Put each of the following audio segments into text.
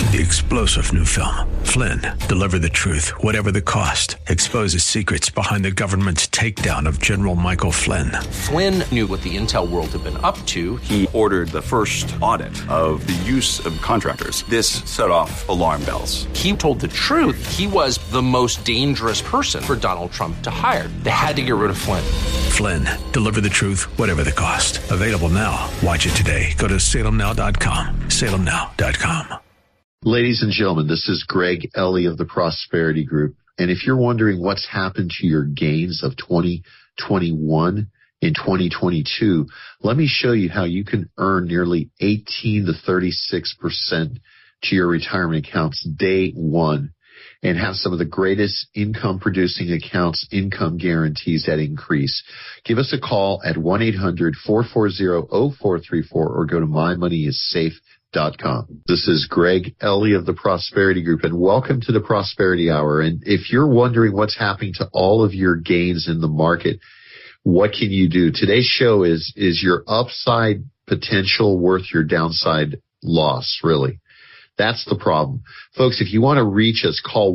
The explosive new film, Flynn, deliver the truth, whatever the cost, exposes secrets behind the government's takedown of General Michael Flynn. Flynn knew what the intel world had been up to. He ordered the first audit of the use of contractors. This set off alarm bells. He told the truth. He was the most dangerous person for Donald Trump to hire. They had to get rid of Flynn. Flynn, deliver the truth, whatever the cost. Available now. Watch it today. Go to salemnow.com. salemnow.com. Ladies and gentlemen, this is Greg Ellie of the Prosperity Group. And if you're wondering what's happened to your gains of 2021 in 2022, let me show you how you can earn nearly 18 to 36% to your retirement accounts day one and have some of the greatest income producing accounts, income guarantees that increase. Give us a call at 1-800-440-0434 or go to mymoneyissafe.com. This is Greg Ellie of the Prosperity Group, and welcome to the Prosperity Hour. And if you're wondering what's happening to all of your gains in the market, what can you do? Today's show is your upside potential worth your downside loss, really? That's the problem. Folks, if you want to reach us, call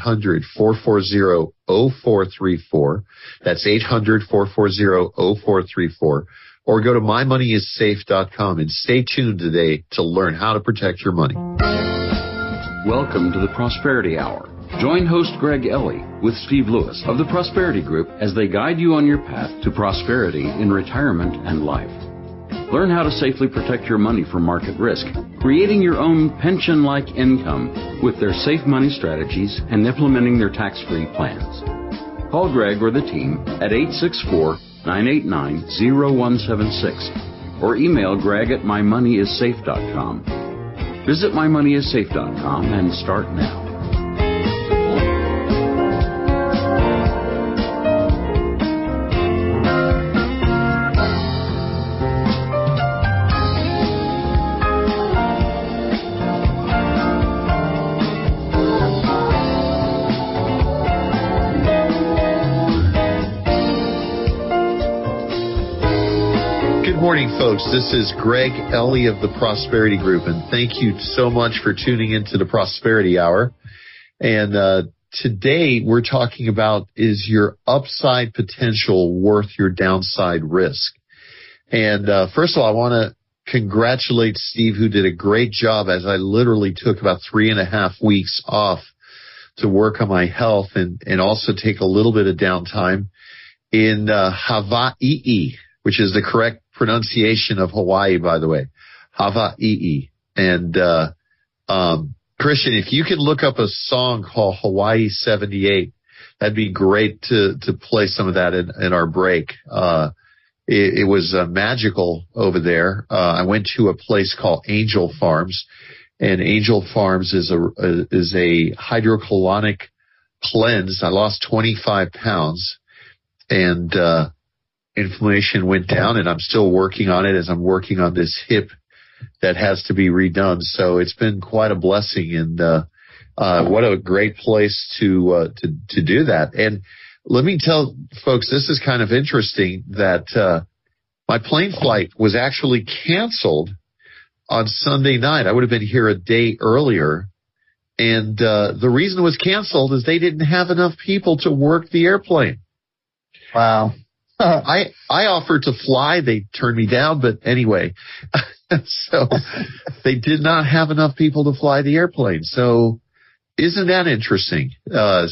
1-800-440-0434. That's 800-440-0434. Or go to mymoneyissafe.com and stay tuned today to learn how to protect your money. Welcome to the Prosperity Hour. Join host Greg Ellie with Steve Lewis of the Prosperity Group as they guide you on your path to prosperity in retirement and life. Learn how to safely protect your money from market risk, creating your own pension-like income with their safe money strategies and implementing their tax-free plans. Call Greg or the team at 864-989-0176 or email Greg at mymoneyissafe.com. Visit mymoneyissafe.com and start now. Good morning, folks. This is Greg Ellie of the Prosperity Group, and thank you so much for tuning into the Prosperity Hour. And today we're talking about, is your upside potential worth your downside risk? And first of all, I want to congratulate Steve, who did a great job, as I literally took about 3.5 weeks off to work on my health and also take a little bit of downtime in Hawaii, which is the correct pronunciation of Hawaii, by the way, Hawaii. And Christian, if you could look up a song called Hawaii 78, that'd be great to play some of that in our break. It was magical over there. I went to a place called Angel Farms, and Angel Farms is a hydrocolonic cleanse. I lost 25 pounds, and inflammation went down, and I'm still working on it as I'm working on this hip that has to be redone. So it's been quite a blessing, and what a great place to do that. And let me tell folks, this is kind of interesting that my plane flight was actually canceled on Sunday night. I would have been here a day earlier, and the reason it was canceled is they didn't have enough people to work the airplane. Wow. I offered to fly. They turned me down, but anyway, so they did not have enough people to fly the airplane. So isn't that interesting? So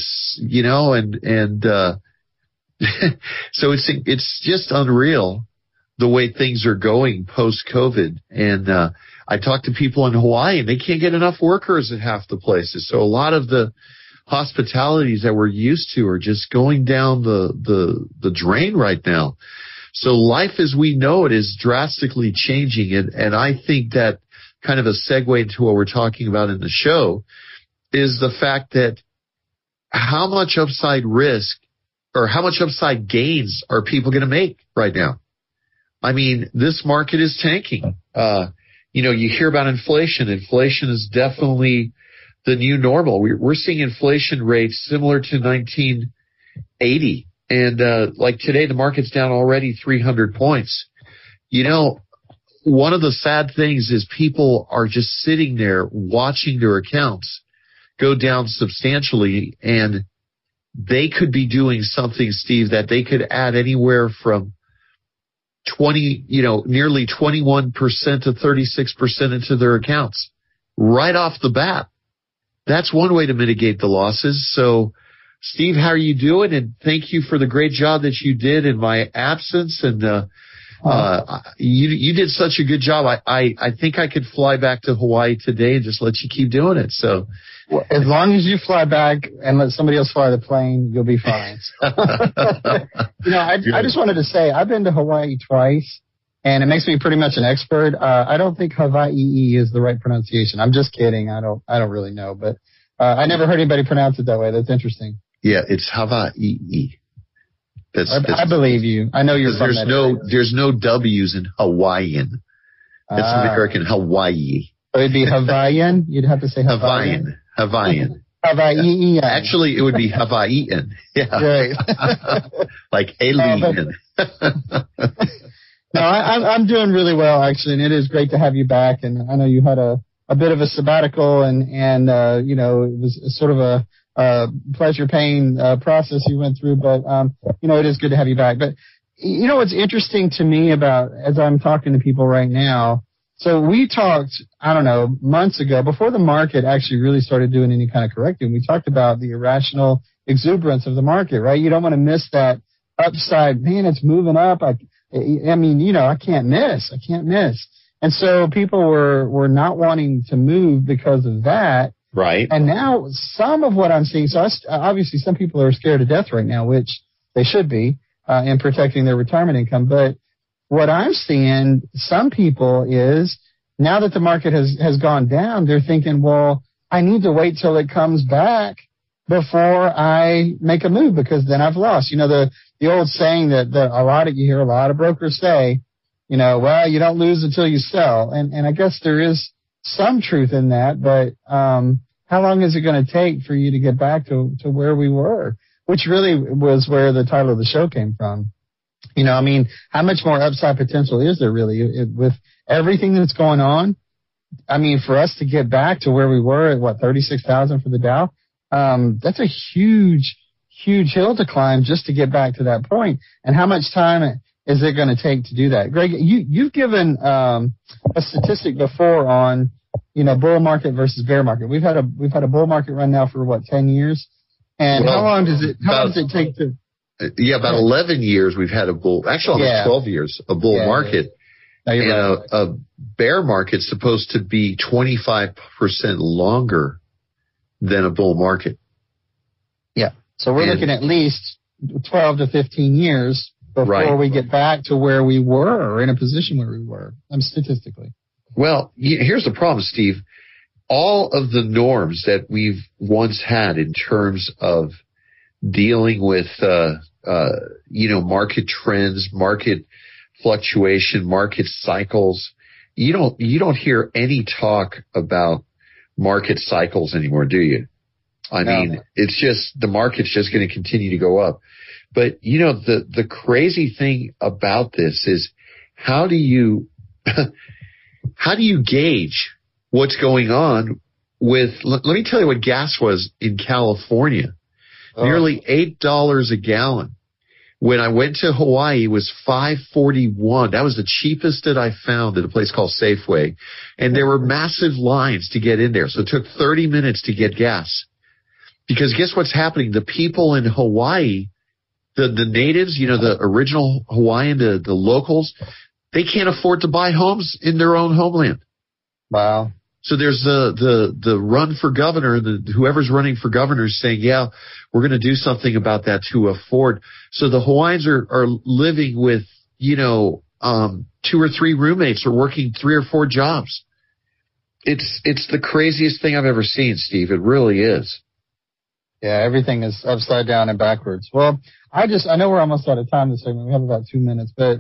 it's just unreal the way things are going post-COVID. And I talked to people in Hawaii, and they can't get enough workers at half the places. So a lot of the hospitalities that we're used to are just going down the drain right now. So life as we know it is drastically changing. And I think that kind of a segue into what we're talking about in the show is the fact that how much upside risk or how much upside gains are people going to make right now? I mean, this market is tanking. You hear about inflation. Inflation is definitely the new normal. We're seeing inflation rates similar to 1980. And like today, the market's down already 300 points. one of the sad things is people are just sitting there watching their accounts go down substantially, and they could be doing something, Steve, that they could add anywhere from nearly 21% to 36% into their accounts right off the bat. That's one way to mitigate the losses. So, Steve, how are you doing? And thank you for the great job that you did in my absence. And you did such a good job. I think I could fly back to Hawaii today and just let you keep doing it. So, well, as long as you fly back and let somebody else fly the plane, you'll be fine. I just wanted to say I've been to Hawaii twice, and it makes me pretty much an expert. I don't think Hawaii is the right pronunciation. I'm just kidding. I don't really know, but I never heard anybody pronounce it that way. That's interesting. Yeah, it's Hawaii. I believe you. I know you're from that area. There's no W's in Hawaiian. It's American Hawaii. So it'd be Hawaiian? You'd have to say Hawaiian. Hawaiian. Hawaiian. Actually, it would be Hawaiian. Yeah. Right. Like alien. No, I'm doing really well, actually, and it is great to have you back. And I know you had a bit of a sabbatical, and it was sort of a pleasure pain process you went through, but it is good to have you back. But what's interesting to me about, as I'm talking to people right now, so we talked, I don't know, months ago, before the market actually really started doing any kind of correcting, we talked about the irrational exuberance of the market, right? You don't want to miss that upside. Man, it's moving up. I can't miss. And so people were not wanting to move because of that. Right. And now some of what I'm seeing, so obviously some people are scared to death right now, which they should be, in protecting their retirement income. But what I'm seeing, some people is, now that the market has gone down, they're thinking, well, I need to wait till it comes back before I make a move, because then I've lost. The old saying that you hear a lot of brokers say, well, you don't lose until you sell. And I guess there is some truth in that, but how long is it going to take for you to get back to where we were, which really was where the title of the show came from. How much more upside potential is there really with everything that's going on? For us to get back to where we were at 36,000 for the Dow, that's a huge, huge hill to climb just to get back to that point. And how much time is it going to take to do that? Greg, you've given a statistic before on, bull market versus bear market. We've had a bull market run now for 10 years. And how long does it take to? Yeah, about 11 years we've had a bull. Actually, almost 12 years a bull market. Yeah. And a bear market's supposed to be 25% longer than a bull market. Yeah. So we're looking at least 12 to 15 years before we get back to where we were, or in a position where we were, statistically. Well, here's the problem, Steve. All of the norms that we've once had in terms of dealing with, market trends, market fluctuation, market cycles, you don't hear any talk about market cycles anymore, do you? I mean, it's just, the market's just going to continue to go up. But, the crazy thing about this is, how do you gauge what's going on with, let me tell you what gas was in California. Nearly $8 a gallon. When I went to Hawaii, it was $5.41. That was the cheapest that I found at a place called Safeway. And there were massive lines to get in there. So it took 30 minutes to get gas. Because guess what's happening? The people in Hawaii, the natives, the original Hawaiian, the locals, they can't afford to buy homes in their own homeland. Wow. So there's the run for governor, whoever's running for governor is saying, yeah, we're going to do something about that to afford. So the Hawaiians are living with, 2 or 3 roommates, or working 3 or 4 jobs. It's the craziest thing I've ever seen, Steve. It really is. Yeah, everything is upside down and backwards. Well, I know we're almost out of time this segment. We have about 2 minutes, but,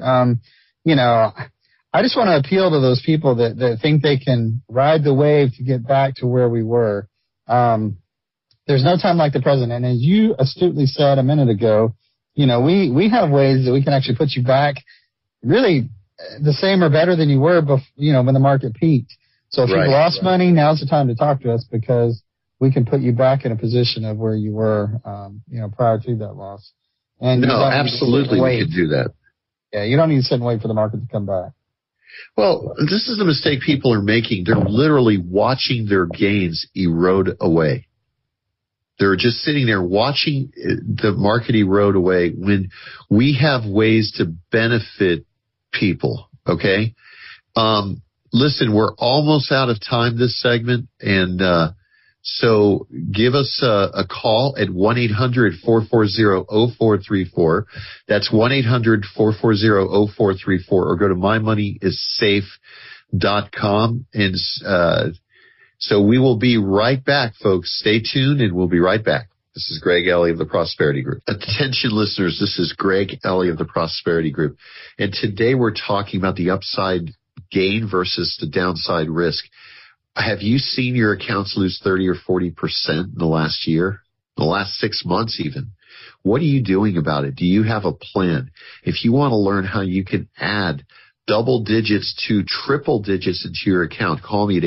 I just want to appeal to those people that think they can ride the wave to get back to where we were. There's no time like the present. And as you astutely said a minute ago, we have ways that we can actually put you back really the same or better than you were when the market peaked. So if you've lost money, now's the time to talk to us, because we can put you back in a position of where you were, prior to that loss. And no, absolutely, we could do that. Yeah, you don't need to sit and wait for the market to come back. Well, this is the mistake people are making. They're literally watching their gains erode away. They're just sitting there watching the market erode away when we have ways to benefit people, okay? Listen, we're almost out of time this segment, and so give us a call at 1-800-440-0434. That's 1-800-440-0434, or go to mymoneyissafe.com. And so we will be right back, folks. Stay tuned, and we'll be right back. This is Greg Ellie of the Prosperity Group. Attention, listeners, this is Greg Ellie of the Prosperity Group. And today we're talking about the upside gain versus the downside risk. Have you seen your accounts lose 30 or 40% in the last year, the last 6 months even? What are you doing about it? Do you have a plan? If you want to learn how you can add double digits to triple digits into your account, call me at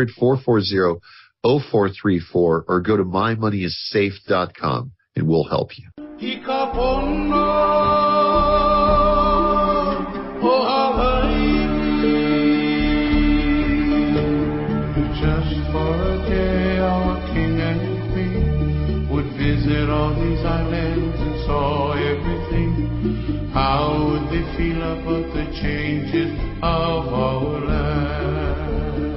800-440-0434 or go to mymoneyissafe.com and we'll help you. Just for a day, our king and queen would visit all these islands and saw everything. How would they feel about the changes of our land?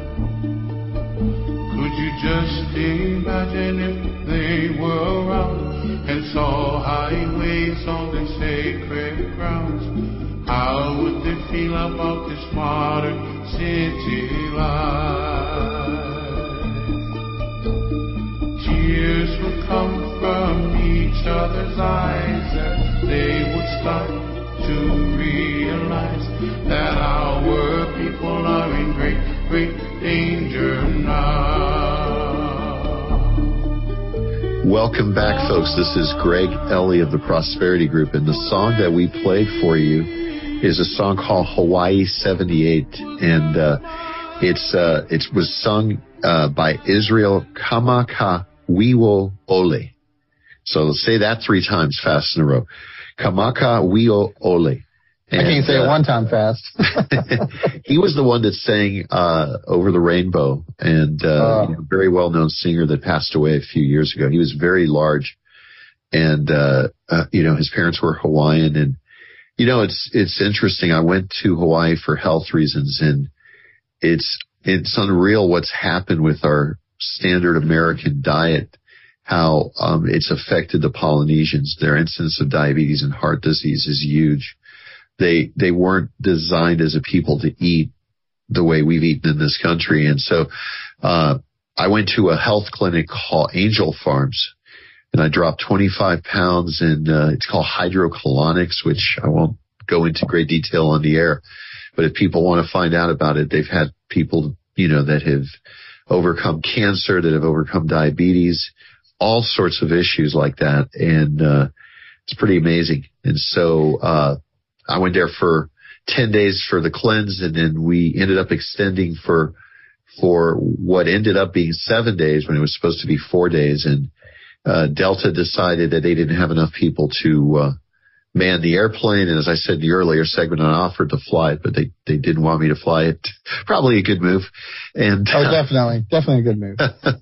Could you just imagine if they were around and saw highways on the sacred grounds? How would they feel about this modern city life? Tears would come from each other's eyes as they would start to realize that our people are in great, great danger now. Welcome back, folks. This is Greg Ellie of the Prosperity Group, and the song that we played for you is a song called Hawaii 78, and it was sung by Israel Kamakawiwo Ole. So say that 3 times fast in a row. Kamakawiwo Ole. I can't say it one time fast. He was the one that sang Over the Rainbow, and very well-known singer that passed away a few years ago. He was very large, and his parents were Hawaiian. And it's interesting. I went to Hawaii for health reasons, and it's unreal what's happened with our standard American diet, how it's affected the Polynesians. Their incidence of diabetes and heart disease is huge. They weren't designed as a people to eat the way we've eaten in this country. And so I went to a health clinic called Angel Farms, and I dropped 25 pounds, and it's called hydrocolonics, which I won't go into great detail on the air. But if people want to find out about it, they've had people, that have overcome cancer, that have overcome diabetes, all sorts of issues like that. And it's pretty amazing. And so I went there for 10 days for the cleanse, and then we ended up extending for what ended up being 7 days when it was supposed to be 4 days. And Delta decided that they didn't have enough people to man the airplane. And as I said in the earlier segment, I offered to fly it, but they didn't want me to fly it. Probably a good move. And definitely a good move.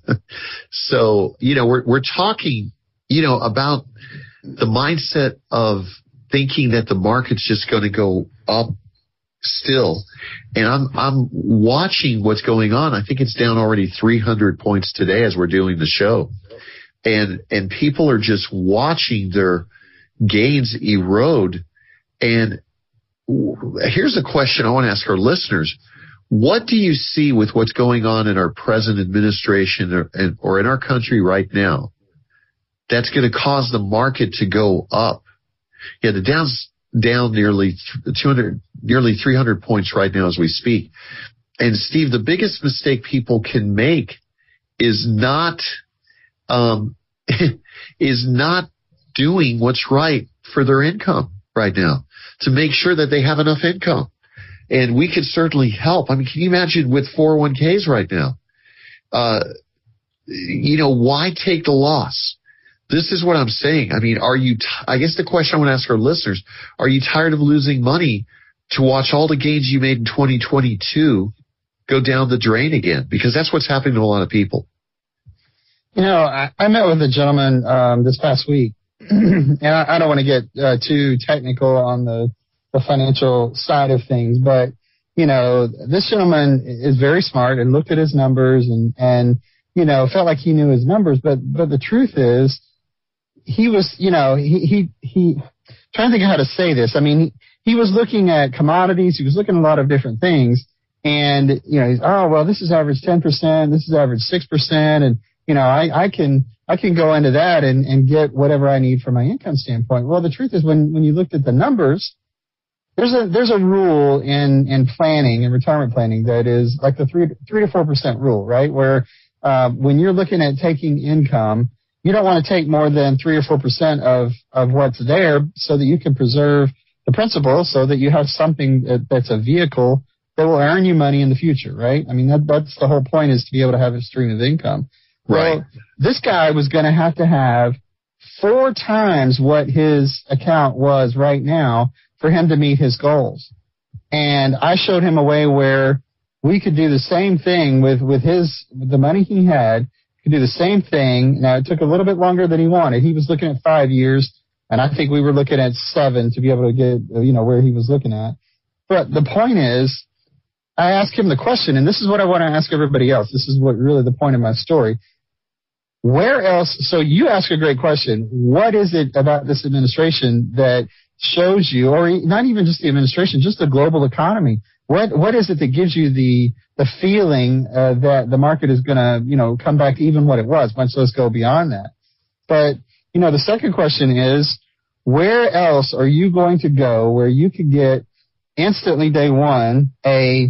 So, we're talking, about the mindset of thinking that the market's just going to go up still. And I'm watching what's going on. I think it's down already 300 points today as we're doing the show. And people are just watching their gains erode. And here's a question I want to ask our listeners. What do you see with what's going on in our present administration or in our country right now that's going to cause the market to go up? Yeah, the Dow's down nearly 300 points right now as we speak. And Steve, the biggest mistake people can make is not doing what's right for their income right now, to make sure that they have enough income. And we could certainly help. I mean, can you imagine with 401ks right now? Why take the loss? This is what I'm saying. I mean, I guess the question I want to ask our listeners, are you tired of losing money to watch all the gains you made in 2022 go down the drain again? Because that's what's happening to a lot of people. I met with a gentleman this past week, and I don't want to get too technical on the financial side of things, but, this gentleman is very smart and looked at his numbers and felt like he knew his numbers. But the truth is, he was, he trying to think of how to say this. I mean, he was looking at commodities. He was looking at a lot of different things. And, he's, this is average 10%. This is average 6%. And, I can go into that and get whatever I need from my income standpoint. Well, the truth is when you looked at the numbers, there's a rule in planning and retirement planning that is like the 3 to 4% rule, right? Where, when you're looking at taking income, you don't want to take more than 3 or 4% of what's there so that you can preserve the principal, so that you have something that's a vehicle that will earn you money in the future, right? I mean, that's the whole point, is to be able to have a stream of income. Right. Well, this guy was going to have 4 times what his account was right now for him to meet his goals. And I showed him a way where we could do the same thing with the money he had, could do the same thing. Now, it took a little bit longer than he wanted. He was looking at 5 years, and I think we were looking at 7 to be able to get, where he was looking at. But the point is, I asked him the question, and this is what I want to ask everybody else. This is what really the point of my story. Where else? So you ask a great question. What is it about this administration that shows you, or not even just the administration, just the global economy? What is it that gives you the feeling that the market is going to, come back to even what it was? Let's go beyond that. But, the second question is, where else are you going to go where you could get instantly day one a,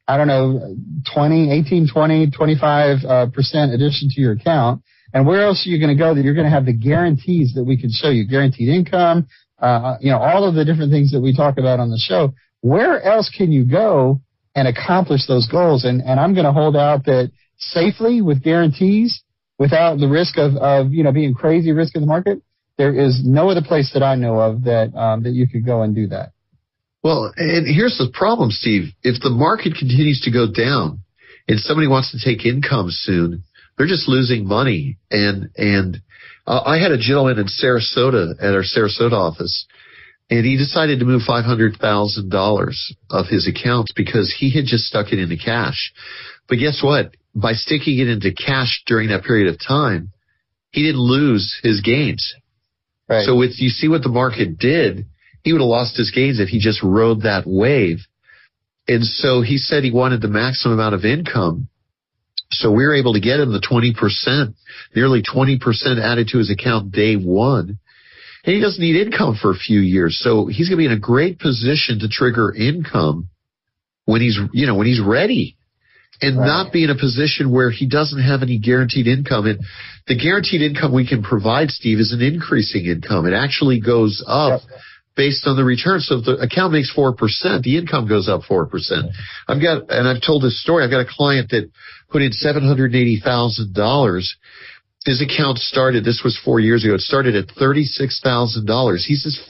18, 20, 25% addition to your account? And where else are you going to go that you're going to have the guarantees that we can show you? Guaranteed income, all of the different things that we talk about on the show. Where else can you go and accomplish those goals? And I'm going to hold out that safely with guarantees, without the risk of being crazy risk in the market, there is no other place that I know of that you could go and do that. Well, and here's the problem, Steve. If the market continues to go down and somebody wants to take income soon, they're just losing money. And I had a gentleman in Sarasota at our Sarasota office, and he decided to move $500,000 of his accounts because he had just stuck it into cash. But guess what? By sticking it into cash during that period of time, he didn't lose his gains. Right. So you see what the market did, he would have lost his gains if he just rode that wave. And so he said he wanted the maximum amount of income. So we were able to get him the 20%, nearly 20% added to his account day one. And he doesn't need income for a few years. So he's going to be in a great position to trigger income when he's ready, and not be in a position where he doesn't have any guaranteed income. And the guaranteed income we can provide, Steve, is an increasing income. It actually goes up based on the return. So if the account makes 4%, the income goes up 4%. I've told this story. I've got a client that put in $780,000. His account started, this was 4 years ago, it started at $36,000. He says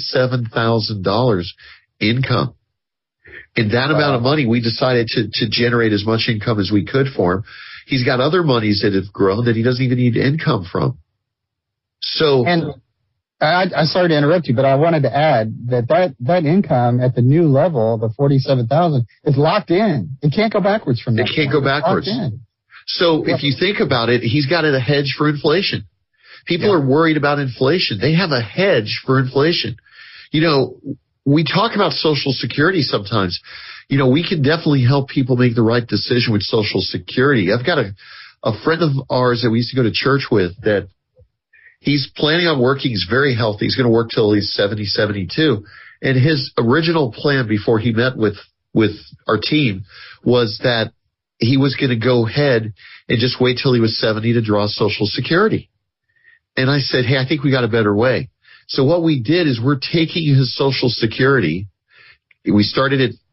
$47,000 income. And that amount of money, we decided to generate as much income as we could for him. He's got other monies that have grown that he doesn't even need income from. So, and I'm sorry to interrupt you, but I wanted to add that income at the new level, the $47,000, is locked in. It can't go backwards from that. It can't go backwards. So if you think about it, he's got a hedge for inflation. People are worried about inflation. They have a hedge for inflation. We talk about Social Security sometimes. We can definitely help people make the right decision with Social Security. I've got a friend of ours that we used to go to church with that he's planning on working. He's very healthy. He's going to work till he's 70, 72. And his original plan before he met with our team was that he was going to go ahead and just wait till he was 70 to draw Social Security. And I said, hey, I think we got a better way. So what we did is we're taking his Social Security. We started at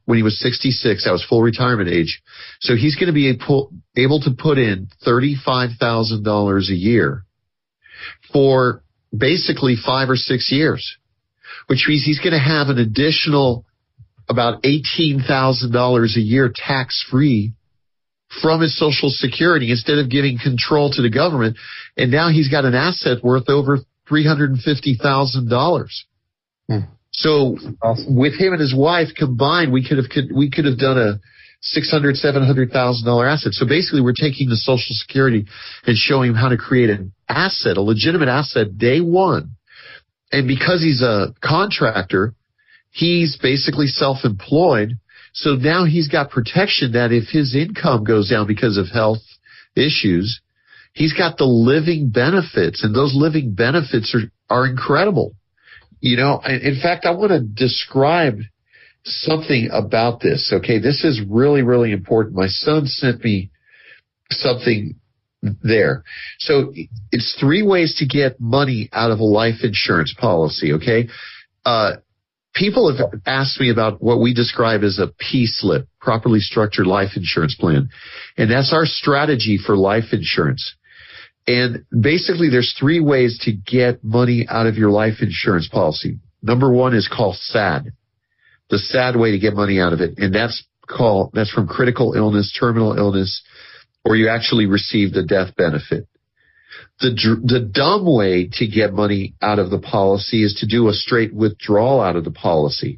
when he was 66. That was full retirement age. So he's going to be able to put in $35,000 a year for basically 5 or 6 years, which means he's going to have an additional about $18,000 a year tax-free from his Social Security instead of giving control to the government. And now he's got an asset worth over $350,000. So with him and his wife combined, we could have done a $600,000, $700,000 asset. So basically, we're taking the Social Security and showing him how to create an asset, a legitimate asset, day one. And because he's a contractor, he's basically self-employed. So now he's got protection that if his income goes down because of health issues, he's got the living benefits, and those living benefits are incredible. You know, in fact, I want to describe something about this. Okay, this is really, really important. My son sent me something there. So it's 3 ways to get money out of a life insurance policy. Okay, people have asked me about what we describe as a P-slip, properly structured life insurance plan, and that's our strategy for life insurance. And basically, there's 3 ways to get money out of your life insurance policy. Number 1 is called SAD, the SAD way to get money out of it. And that's from critical illness, terminal illness, or you actually receive the death benefit. The dumb way to get money out of the policy is to do a straight withdrawal out of the policy.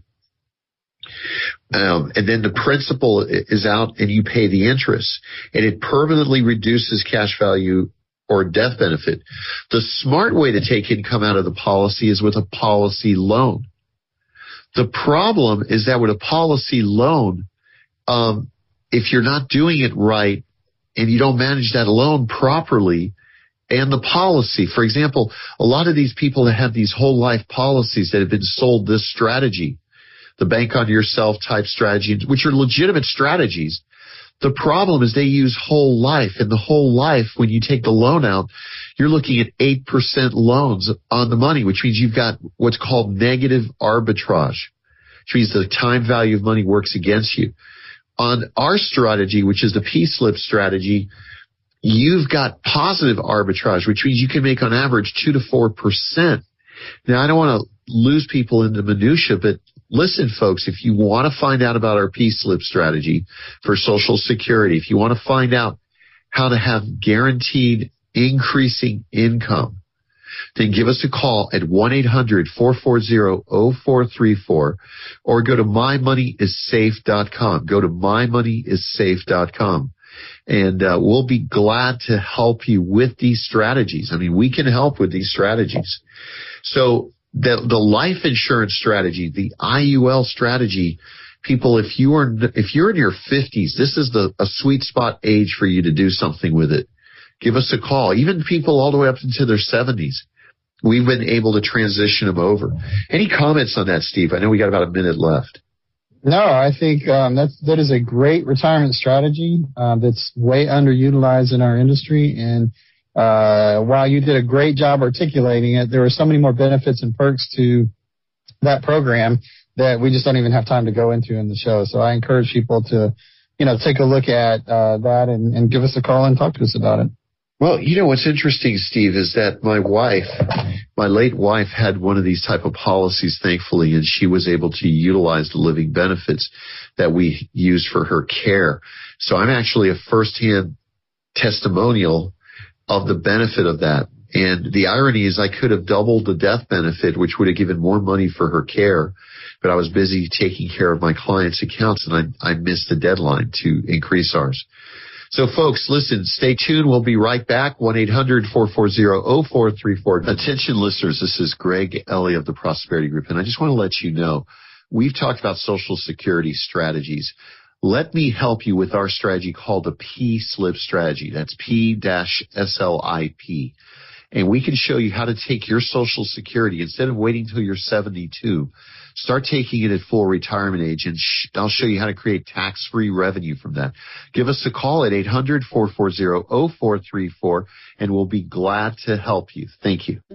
And then the principal is out and you pay the interest. And it permanently reduces cash value or death benefit. The smart way to take income out of the policy is with a policy loan. The problem is that with a policy loan, if you're not doing it right and you don't manage that loan properly and the policy, for example, a lot of these people that have these whole life policies that have been sold this strategy, the bank on yourself type strategy, which are legitimate strategies. The problem is they use whole life, and the whole life, when you take the loan out, you're looking at 8% loans on the money, which means you've got what's called negative arbitrage, which means the time value of money works against you. On our strategy, which is the P-slip strategy, you've got positive arbitrage, which means you can make on average 2 to 4%. Now, I don't want to lose people into minutia, but listen, folks, if you want to find out about our P-slip strategy for Social Security, if you want to find out how to have guaranteed increasing income, then give us a call at 1-800-440-0434 or go to mymoneyissafe.com. Go to mymoneyissafe.com. And we'll be glad to help you with these strategies. I mean, we can help with these strategies. So the life insurance strategy, the IUL strategy, people, if you're in your 50s, this is a sweet spot age for you to do something with it. Give us a call. Even people all the way up into their 70s, we've been able to transition them over. Any comments on that, Steve? I know we got about a minute left. No, I think that is a great retirement strategy that's way underutilized in our industry. And while you did a great job articulating it, there were so many more benefits and perks to that program that we just don't even have time to go into in the show. So I encourage people to, take a look at that and give us a call and talk to us about it. Well, what's interesting, Steve, is that my late wife had one of these type of policies, thankfully, and she was able to utilize the living benefits that we used for her care. So I'm actually a firsthand testimonial of the benefit of that. And the irony is I could have doubled the death benefit, which would have given more money for her care, but I was busy taking care of my clients' accounts, and I missed the deadline to increase ours. So, folks, listen, stay tuned. We'll be right back. 1-800-440-0434. Attention, listeners. This is Greg Ellie of the Prosperity Group, and I just want to let you know, we've talked about Social Security strategies. Let me help you with our strategy called the P-slip strategy. That's P-SLIP. And we can show you how to take your Social Security, instead of waiting until you're 72, start taking it at full retirement age, and I'll show you how to create tax-free revenue from that. Give us a call at 800-440-0434, and we'll be glad to help you. Thank you.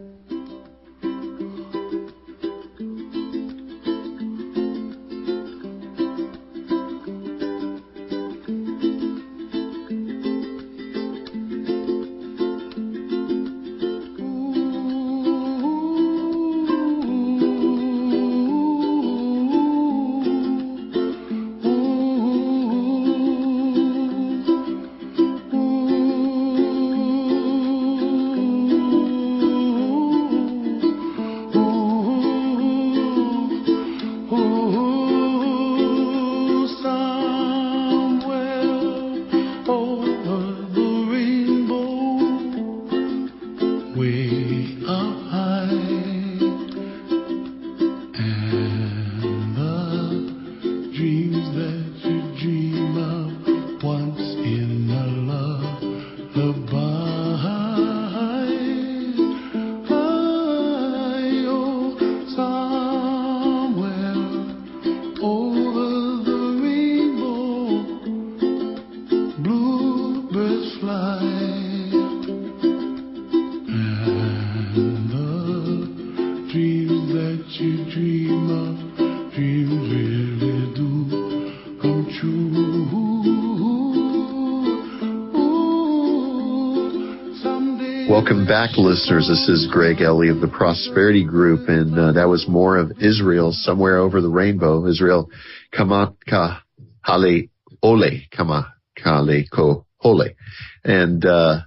Welcome back, listeners. This is Greg Ellie of the Prosperity Group, and that was more of Israel, Somewhere Over the Rainbow. Israel Kamaka Hale Ole, Kamaka Ko Hole. And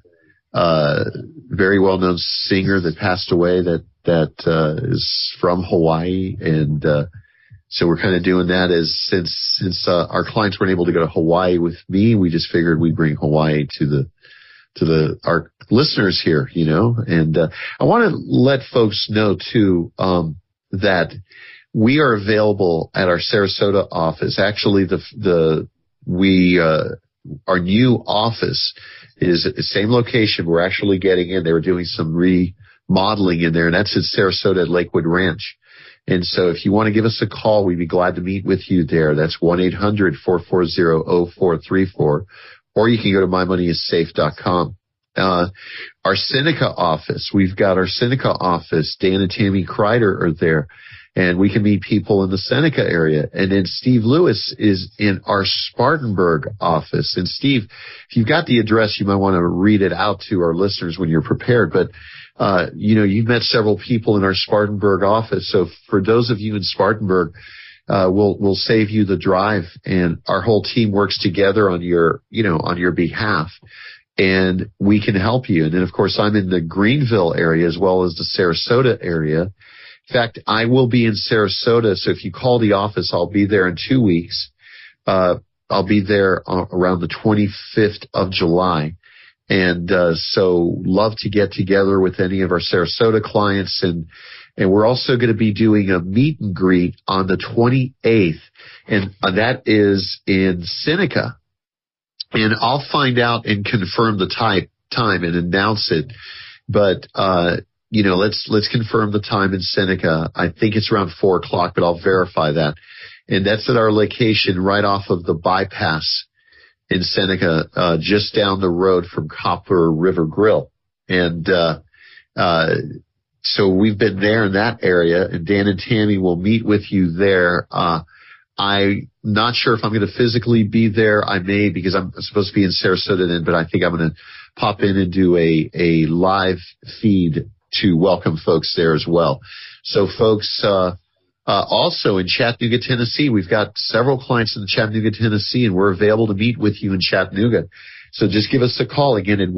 very well-known singer that passed away that is from Hawaii. And so we're kind of doing that since our clients weren't able to go to Hawaii with me, we just figured we'd bring Hawaii to our listeners here, you know. And I want to let folks know too that we are available at our Sarasota office. Actually, our new office is at the same location. We're actually getting in. They were doing some remodeling in there, and that's at Sarasota at Lakewood Ranch. And so if you want to give us a call, we'd be glad to meet with you there. That's 1-800-440-0434. Or you can go to mymoneyissafe.com. Our Seneca office, we've got our Seneca office. Dan and Tammy Kreider are there, and we can meet people in the Seneca area. And then Steve Lewis is in our Spartanburg office. And Steve, if you've got the address, you might want to read it out to our listeners when you're prepared. But you've met several people in our Spartanburg office. So for those of you in Spartanburg, we'll save you the drive, and our whole team works together on your behalf, and we can help you. And then of course I'm in the Greenville area as well as the Sarasota area. In fact, I will be in Sarasota. So if you call the office, I'll be there in 2 weeks. I'll be there around the 25th of July. And so love to get together with any of our Sarasota clients. And we're also going to be doing a meet and greet on the 28th. And that is in Seneca. And I'll find out and confirm the time and announce it. But, let's confirm the time in Seneca. I think it's around 4:00, but I'll verify that. And that's at our location right off of the bypass in Seneca, just down the road from Copper River Grill. And so we've been there in that area, and Dan and Tammy will meet with you there. I'm not sure if I'm going to physically be there. I may, because I'm supposed to be in Sarasota then, but I think I'm going to pop in and do a live feed to welcome folks there as well. So folks, also in Chattanooga, Tennessee, we've got several clients in Chattanooga, Tennessee, and we're available to meet with you in Chattanooga. So just give us a call again at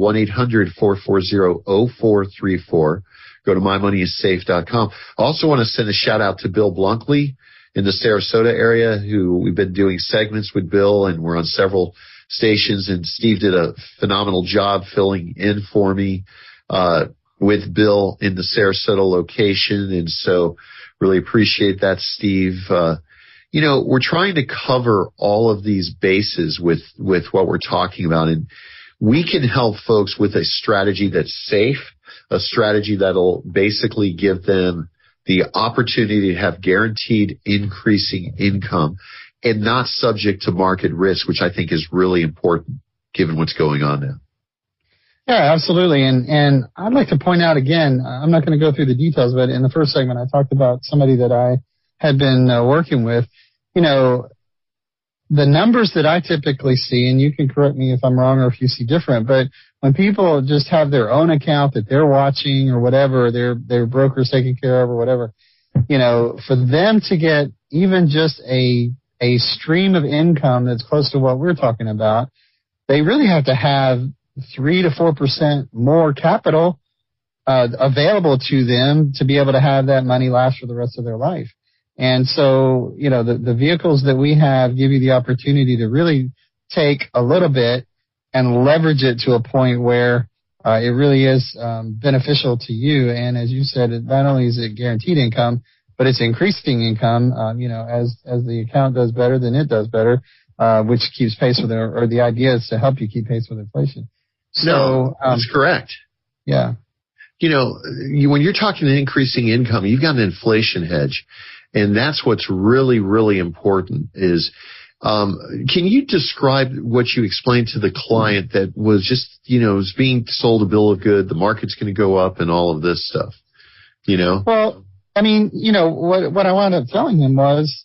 1-800-440-0434. Go to mymoneyissafe.com. I also want to send a shout out to Bill Blunkley in the Sarasota area, who we've been doing segments with Bill, and we're on several stations, and Steve did a phenomenal job filling in for me with Bill in the Sarasota location. And so really appreciate that, Steve. We're trying to cover all of these bases with what we're talking about, and we can help folks with a strategy that's safe, a strategy that'll basically give them the opportunity to have guaranteed increasing income and not subject to market risk, which I think is really important given what's going on now. Yeah, absolutely. And I'd like to point out again, I'm not going to go through the details, but in the first segment, I talked about somebody that I had been working with. The numbers that I typically see, and you can correct me if I'm wrong or if you see different, but when people just have their own account that they're watching or whatever, their broker's taking care of or whatever, for them to get even just a stream of income that's close to what we're talking about, they really have to have 3 to 4% more capital available to them to be able to have that money last for the rest of their life. And so, the vehicles that we have give you the opportunity to really take a little bit and leverage it to a point where it really is beneficial to you. And as you said, not only is it guaranteed income, but it's increasing income. As the account does better, then it does better, which keeps pace with it, or the idea is to help you keep pace with inflation. So that's correct. Yeah. When you're talking increasing income, you've got an inflation hedge. And that's what's really, really important is, can you describe what you explained to the client that was just, was being sold a bill of good, the market's going to go up and all of this stuff, Well, I mean, what I wound up telling him was,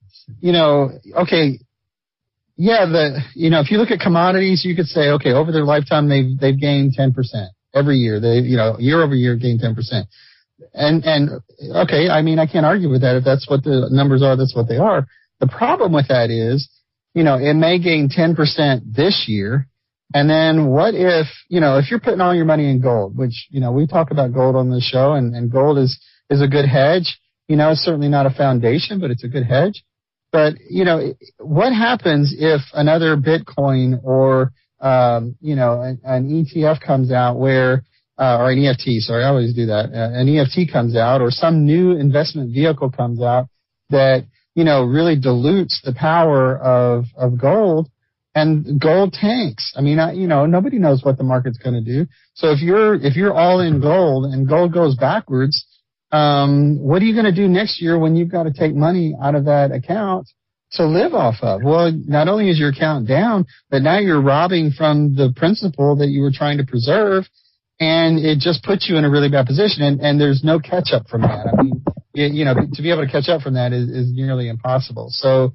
okay, yeah, if you look at commodities, you could say, okay, over their lifetime, they've gained 10%. every year. They, year over year gain 10%. And okay, I mean, I can't argue with that. If that's what the numbers are, that's what they are. The problem with that is, it may gain 10% this year. And then what if you're putting all your money in gold, which, we talk about gold on this show, and gold is a good hedge. It's certainly not a foundation, but it's a good hedge. But, what happens if another Bitcoin or, an ETF comes out where, or an EFT, sorry, I always do that. An EFT comes out, or some new investment vehicle comes out that, really dilutes the power of gold, and gold tanks. I mean, nobody knows what the market's going to do. So if you're all in gold and gold goes backwards, what are you going to do next year when you've got to take money out of that account to live off of? Well, not only is your account down, but now you're robbing from the principal that you were trying to preserve, and it just puts you in a really bad position. And there's no catch up from that. I mean, to be able to catch up from that is nearly impossible. So,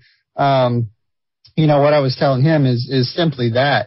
what I was telling him is simply that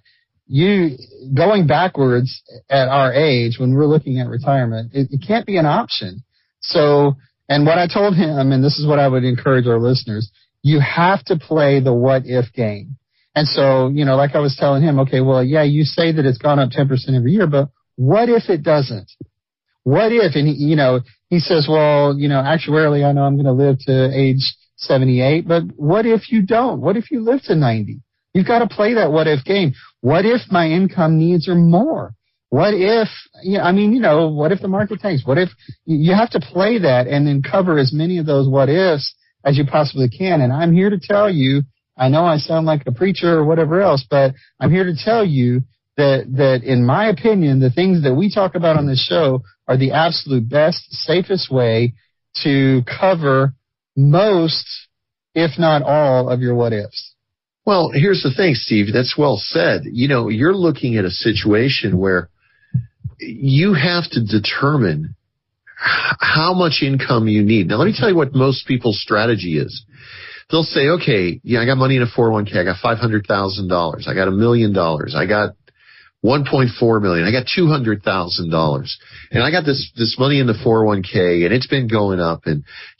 going backwards at our age when we're looking at retirement, it can't be an option. So, and what I told him, and this is what I would encourage our listeners, you have to play the what if game. And so, like I was telling him, okay, well, yeah, you say that it's gone up 10% every year, but what if it doesn't? What if? And he says, well, actuarially, I know I'm going to live to age 78, but what if you don't? What if you live to 90? You've got to play that what if game. What if my income needs are more? What if, what if the market tanks? What if you have to play that and then cover as many of those what ifs as you possibly can? And I'm here to tell you, I know I sound like a preacher or whatever else, but I'm here to tell you that in my opinion, the things that we talk about on this show are the absolute best, safest way to cover most, if not all, of your what ifs. Well, here's the thing, Steve. That's well said. You're looking at a situation where you have to determine how much income you need. Now, let me tell you what most people's strategy is. They'll say, okay, I got money in a 401k. I got $500,000. I got $1 million. I got $1.4 million. I got $200,000. And I got this money in the 401k, and it's been going up. And,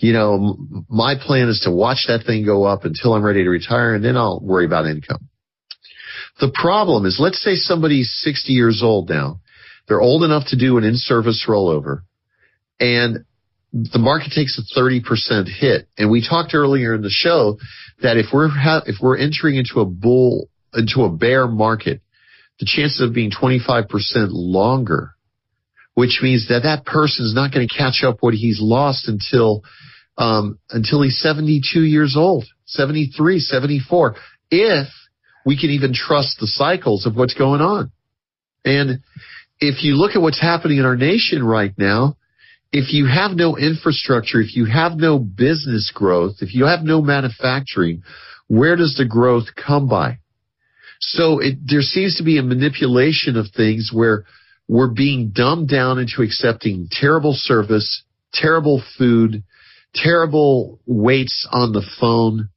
my plan is to watch that thing go up until I'm ready to retire, and then I'll worry about income. The problem is, let's say somebody's 60 years old now. They're old enough to do an in-service rollover, and the market takes a 30% hit. And we talked earlier in the show that if we're entering into a bear market, the chances of being 25% longer, which means that person is not going to catch up what he's lost until he's 72 years old, 73, 74, if we can even trust the cycles of what's going on. And if you look at what's happening in our nation right now, if you have no infrastructure, if you have no business growth, if you have no manufacturing, where does the growth come by? So there seems to be a manipulation of things where we're being dumbed down into accepting terrible service, terrible food, terrible waits on the phone.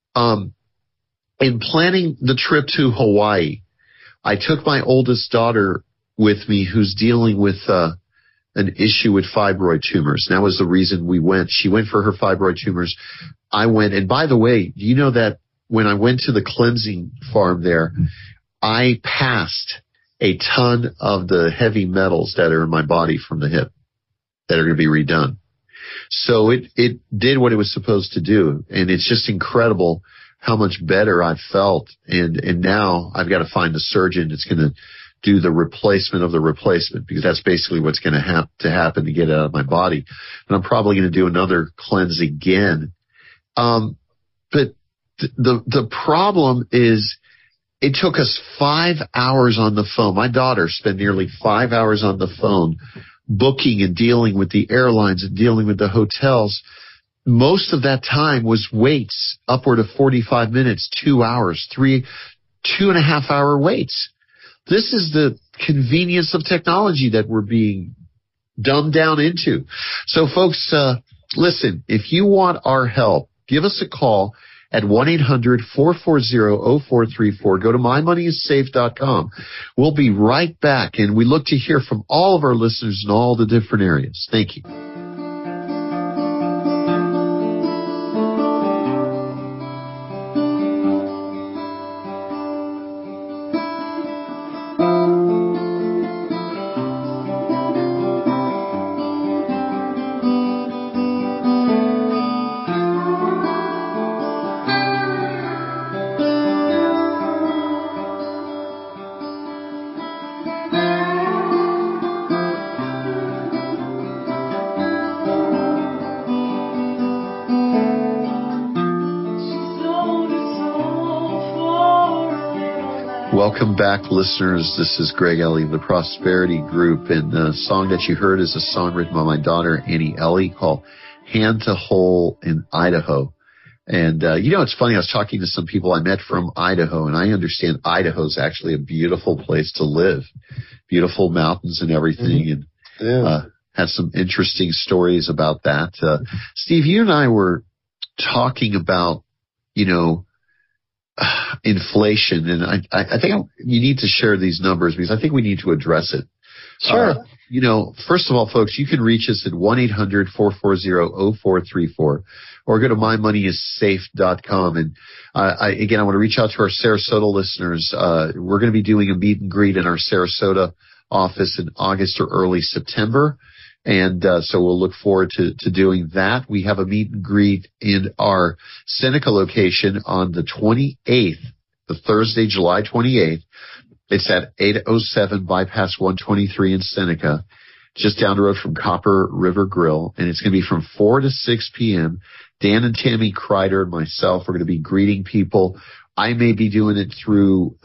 In planning the trip to Hawaii, I took my oldest daughter with me who's dealing with an issue with fibroid tumors. And that was the reason we went. She went for her fibroid tumors. I went. And by the way, do you know that when I went to the cleansing farm there, I passed a ton of the heavy metals that are in my body from the hip that are going to be redone. So it did what it was supposed to do. And it's just incredible how much better I felt. And now I've got to find a surgeon that's going to do the replacement of the replacement, because that's basically what's going to have to happen to get it out of my body. And I'm probably going to do another cleanse again. But the problem is it took us 5 hours on the phone. My daughter spent nearly 5 hours on the phone booking and dealing with the airlines and dealing with the hotels. Most of that time was waits, upward of 45 minutes, 2 hours, 2.5 hour waits. This is the convenience of technology that we're being dumbed down into. So folks, listen, if you want our help, give us a call at 1-800-440-0434. Go to mymoneyissafe.com. We'll be right back, and we look to hear from all of our listeners in all the different areas. Thank you. Welcome back, listeners. This is Greg Ellie of the Prosperity Group, and the song that you heard is a song written by my daughter, Annie Ellie, called Hand to Hole in Idaho. And, it's funny, I was talking to some people I met from Idaho, and I understand Idaho is actually a beautiful place to live. Beautiful mountains and everything, and had some interesting stories about that. Steve, you and I were talking about, inflation, and I think you need to share these numbers because I think we need to address it. Sure. First of all, folks, you can reach us at 1-800-440-0434 or go to mymoneyissafe.com. And I want to reach out to our Sarasota listeners. We're going to be doing a meet and greet in our Sarasota office in August or early September. And so we'll look forward to doing that. We have a meet and greet in our Seneca location on the 28th, the Thursday, July 28th. It's at 807 Bypass 123 in Seneca, just down the road from Copper River Grill. And it's going to be from 4 to 6 p.m. Dan and Tammy Kreider and myself are going to be greeting people. I may be doing it through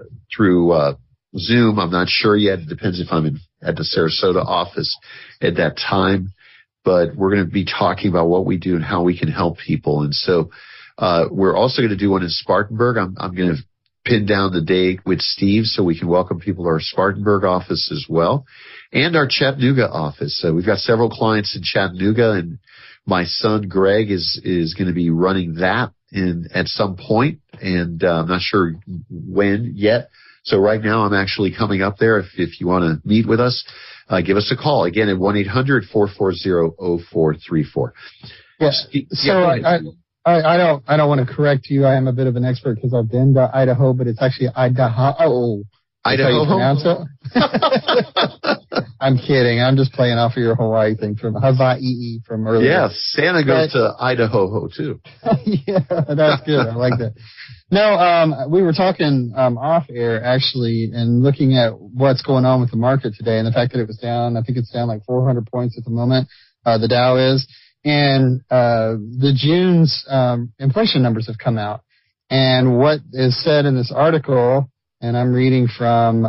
Zoom. I'm not sure yet. It depends if I'm at the Sarasota office at that time. But we're going to be talking about what we do and how we can help people. And so we're also going to do one in Spartanburg. I'm going to pin down the date with Steve so we can welcome people to our Spartanburg office as well, and our Chattanooga office. So we've got several clients in Chattanooga, and my son Greg is going to be running that at some point, and I'm not sure when yet. So right now I'm actually coming up there. If you want to meet with us, give us a call again at 1-800-440-0434. Yes. So I don't want to correct you. I am a bit of an expert because I've been to Idaho, but it's actually Idaho. Idaho. Pronounce it? I'm kidding. I'm just playing off of your Hawaii thing from Hawaii from earlier. Yeah, Santa goes to Idaho too. Yeah, that's good. I like that. No, we were talking off air actually, and looking at what's going on with the market today, and the fact that it was down. I think it's down like 400 points at the moment. The Dow is. And the June's inflation numbers have come out. And what is said in this article, and I'm reading from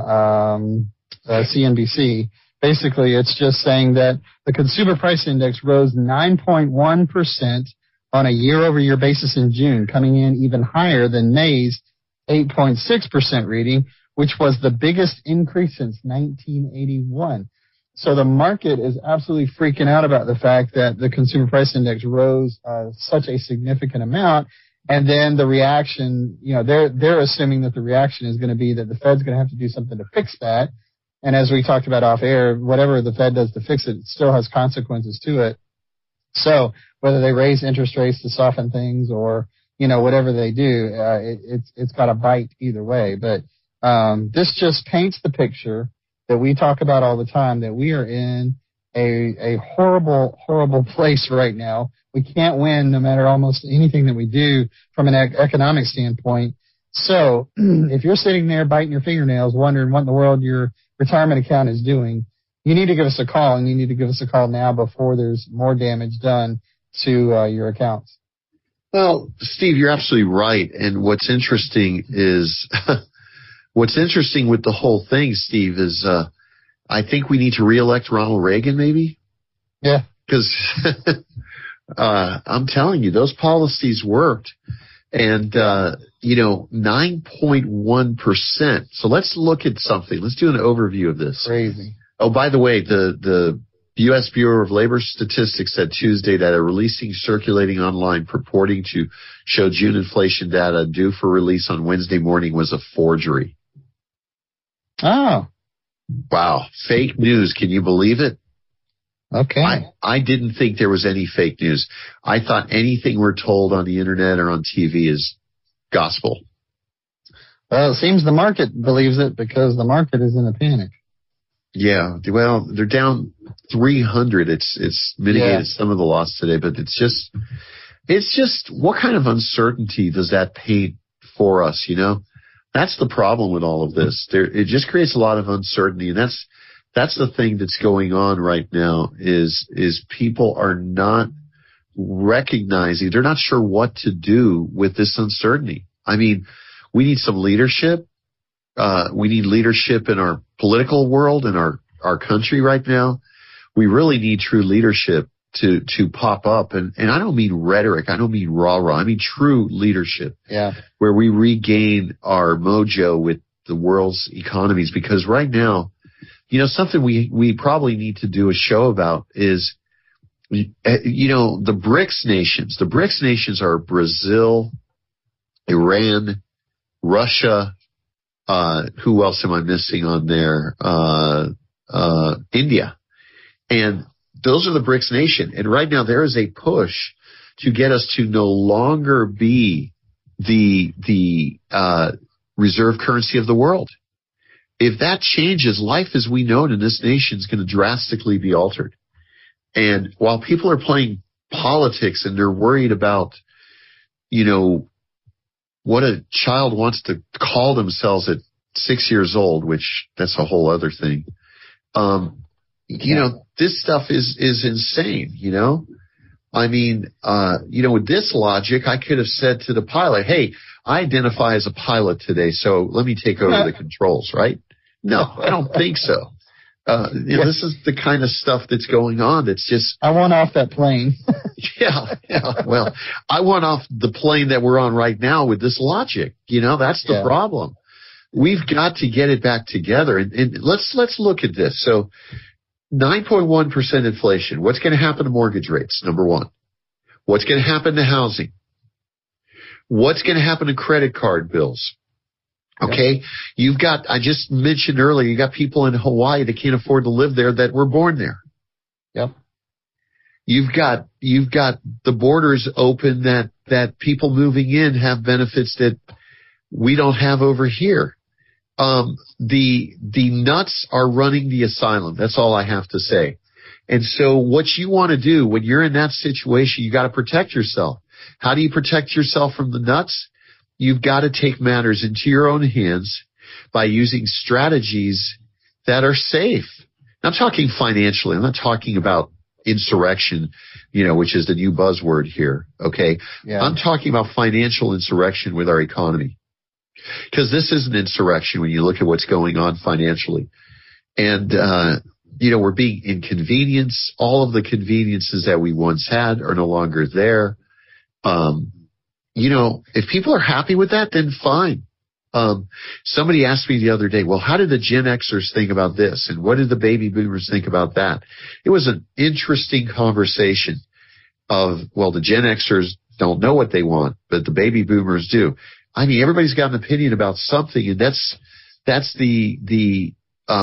CNBC, basically it's just saying that the consumer price index rose 9.1% on a year-over-year basis in June, coming in even higher than May's 8.6% reading, which was the biggest increase since 1981. So the market is absolutely freaking out about the fact that the consumer price index rose such a significant amount. And then the reaction, they're assuming that the reaction is going to be that the Fed's going to have to do something to fix that. And as we talked about off air, whatever the Fed does to fix it, it still has consequences to it. So whether they raise interest rates to soften things or, whatever they do, it's got a bite either way. But this just paints the picture that we talk about all the time, that we are in a horrible, horrible place right now. We can't win no matter almost anything that we do from an economic standpoint. So if you're sitting there biting your fingernails wondering what in the world your retirement account is doing, you need to give us a call, and you need to give us a call now before there's more damage done to your accounts. Well, Steve, you're absolutely right. And what's interesting with the whole thing, Steve, is I think we need to reelect Ronald Reagan, maybe. Yeah. Because I'm telling you, those policies worked. And, 9.1%. So let's look at something. Let's do an overview of this. Crazy. Oh, by the way, the U.S. Bureau of Labor Statistics said Tuesday that a releasing circulating online purporting to show June inflation data due for release on Wednesday morning was a forgery. Oh. Wow. Fake news. Can you believe it? Okay. I didn't think there was any fake news. I thought anything we're told on the internet or on TV is gospel. Well, it seems the market believes it because the market is in a panic. Yeah. Well, they're down 300. It's mitigated some of the loss today, but it's just what kind of uncertainty does that paint for us, you know? That's the problem with all of this. It just creates a lot of uncertainty, and that's the thing that's going on right now is people are not recognizing, they're not sure what to do with this uncertainty. I mean, we need some leadership. We need leadership in our political world, in our country right now. We really need true leadership to pop up. And I don't mean rhetoric. I don't mean rah-rah. I mean true leadership. Yeah. Where we regain our mojo with the world's economies. Because right now, you know, something we probably need to do a show about is, you know, the BRICS nations. The BRICS nations are Brazil, Iran, Russia, who else am I missing on there? India. And those are the BRICS nation. And right now there is a push to get us to no longer be the reserve currency of the world. If that changes, life as we know it in this nation is going to drastically be altered. And while people are playing politics and they're worried about, you know, what a child wants to call themselves at 6 years old, which that's a whole other thing. You know, this stuff is insane, you know? I mean, you know, with this logic, I could have said to the pilot, hey, I identify as a pilot today, so let me take over the controls, right? No, I don't think so. You know, this is the kind of stuff that's going on. That's just, I want off that plane. yeah. Well, I want off the plane that we're on right now with this logic. You know, that's the problem. We've got to get it back together. And let's look at this. So 9.1% inflation. What's going to happen to mortgage rates? Number one. What's going to happen to housing? What's going to happen to credit card bills? Okay. You've got, I just mentioned earlier, you got people in Hawaii that can't afford to live there that were born there. Yep. You've got the borders open that people moving in have benefits that we don't have over here. The nuts are running the asylum. That's all I have to say. And so what you want to do when you're in that situation, you got to protect yourself. How do you protect yourself from the nuts? You've got to take matters into your own hands by using strategies that are safe. I'm talking financially. I'm not talking about insurrection, you know, which is the new buzzword here. Okay. Yeah. I'm talking about financial insurrection with our economy. Because this is an insurrection when you look at what's going on financially. And, you know, we're being inconvenienced. All of the conveniences that we once had are no longer there. You know, if people are happy with that, then fine. Somebody asked me the other day, well, how did the Gen Xers think about this? And what did the baby boomers think about that? It was an interesting conversation of, well, the Gen Xers don't know what they want, but the baby boomers do. I mean, everybody's got an opinion about something, and that's the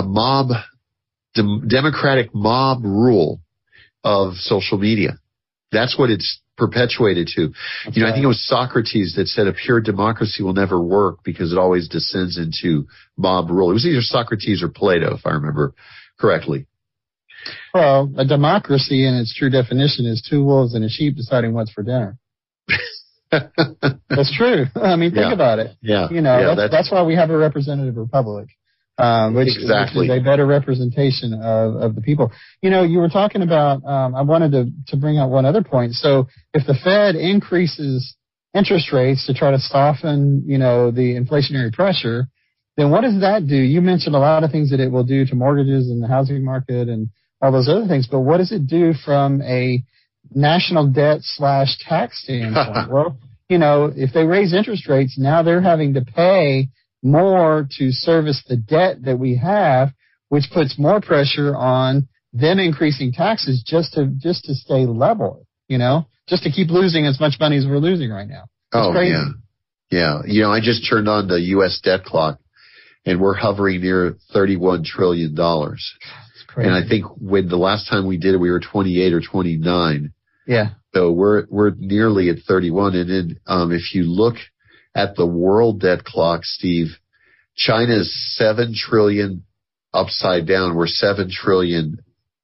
democratic mob rule of social media. That's what it's perpetuated to. You know, I think it was Socrates that said a pure democracy will never work because it always descends into mob rule. It was either Socrates or Plato, if I remember correctly. Well, a democracy in its true definition is two wolves and a sheep deciding what's for dinner. That's true. I mean, think about it. Yeah. You know, that's why we have a representative republic. Which is a better representation of the people. You know, you were talking about, I wanted to bring out one other point. So if the Fed increases interest rates to try to soften, you know, the inflationary pressure, then what does that do? You mentioned a lot of things that it will do to mortgages and the housing market and all those other things, but what does it do from a national debt / tax standpoint? Well, you know, if they raise interest rates, now they're having to pay more to service the debt that we have, which puts more pressure on them increasing taxes just to stay level, just to keep losing as much money as we're losing right now. It's crazy. Yeah. I just turned on the U.S. debt clock, and we're hovering near $31 trillion. And I think when the last time we did it, we were 28 or 29. Yeah. So we're nearly at 31. And then if you look at the world debt clock, Steve, China's 7 trillion upside down. We're 7 trillion.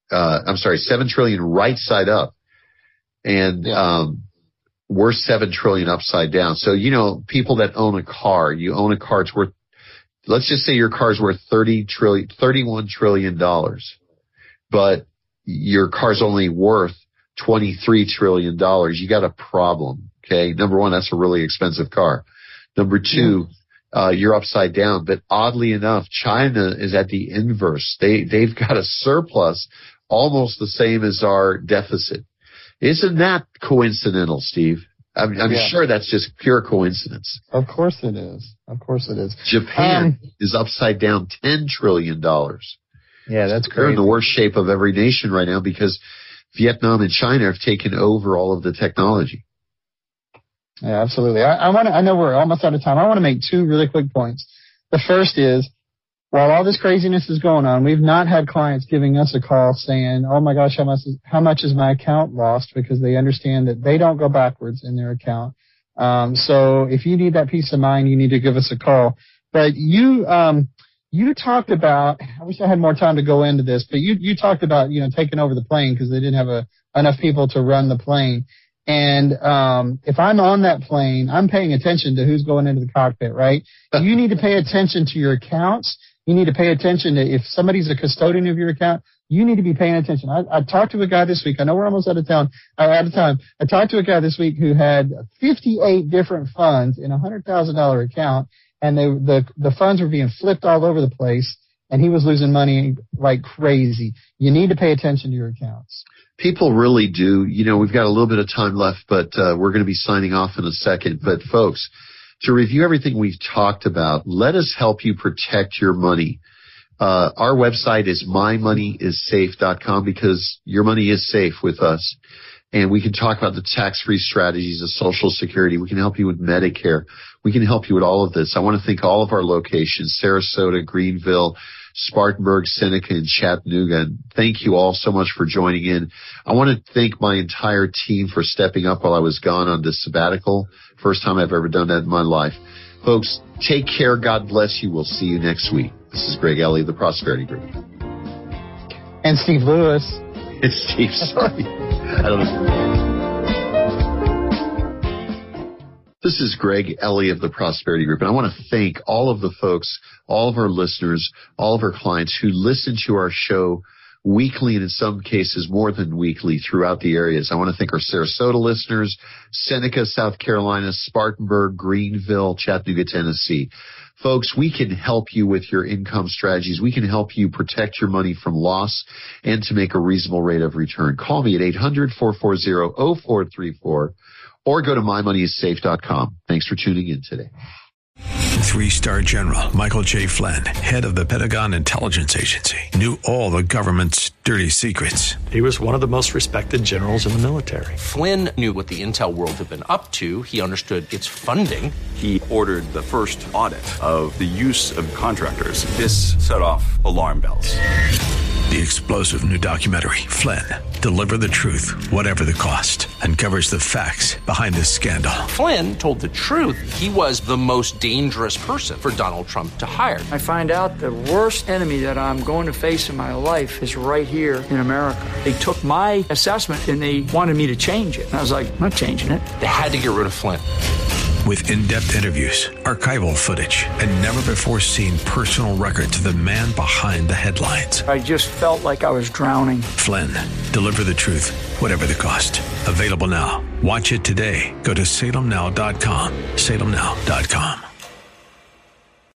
7 trillion right side up, and we're 7 trillion upside down. So people that own a car, you own a car, it's worth. Let's just say your car's worth $31 trillion, but your car's only worth $23 trillion. You got a problem. Okay, number one, that's a really expensive car. Number two. You're upside down. But oddly enough, China is at the inverse. They've got a surplus almost the same as our deficit. Isn't that coincidental, Steve? I'm sure that's just pure coincidence. Of course it is. Japan is upside down $10 trillion. Yeah, that's crazy. They're in the worst shape of every nation right now because Vietnam and China have taken over all of the technology. Yeah, absolutely. I know we're almost out of time. I want to make 2 really quick points. The first is, while all this craziness is going on, we've not had clients giving us a call saying, oh my gosh, how much is my account lost, because they understand that they don't go backwards in their account. So if you need that peace of mind, you need to give us a call. But you talked about, I wish I had more time to go into this, but you talked about, taking over the plane because they didn't have enough people to run the plane. And if I'm on that plane, I'm paying attention to who's going into the cockpit, right? You need to pay attention to your accounts. You need to pay attention to if somebody's a custodian of your account. You need to be paying attention. I talked to a guy this week. I know we're almost out of time. I talked to a guy this week who had 58 different funds in a $100,000 account, and the funds were being flipped all over the place, and he was losing money like crazy. You need to pay attention to your accounts. People really do. We've got a little bit of time left, but we're going to be signing off in a second. But folks, to review everything we've talked about, let us help you protect your money. Our website is mymoneyissafe.com because your money is safe with us. And we can talk about the tax-free strategies of Social Security. We can help you with Medicare. We can help you with all of this. I want to thank all of our locations, Sarasota, Greenville, Spartanburg, Seneca, and Chattanooga. And thank you all so much for joining in. I want to thank my entire team for stepping up while I was gone on this sabbatical. First time I've ever done that in my life. Folks, take care. God bless you. We'll see you next week. This is Greg Ellie of the Prosperity Group. And Steve Lewis. It's Steve, sorry. I don't know. This is Greg Ellie of the Prosperity Group, and I want to thank all of the folks, all of our listeners, all of our clients who listen to our show weekly and in some cases more than weekly throughout the areas. I want to thank our Sarasota listeners, Seneca, South Carolina, Spartanburg, Greenville, Chattanooga, Tennessee. Folks, we can help you with your income strategies. We can help you protect your money from loss and to make a reasonable rate of return. Call me at 800-440-0434 or go to mymoneyissafe.com. Thanks for tuning in today. 3-star General Michael J. Flynn, head of the Pentagon Intelligence Agency, knew all the government's dirty secrets. He was one of the most respected generals in the military. Flynn knew what the intel world had been up to. He understood its funding. He ordered the first audit of the use of contractors. This set off alarm bells. The explosive new documentary, Flynn, Deliver the Truth, Whatever the Cost, uncovers the facts behind this scandal. Flynn told the truth. He was the most dangerous person for Donald Trump to hire. I find out the worst enemy that I'm going to face in my life is right here in America. They took my assessment and they wanted me to change it. And I was like, I'm not changing it. They had to get rid of Flynn. With in-depth interviews, archival footage, and never-before-seen personal records of the man behind the headlines. I just felt like I was drowning. Flynn, Deliver the Truth, Whatever the Cost. Available now. Watch it today. Go to salemnow.com. salemnow.com.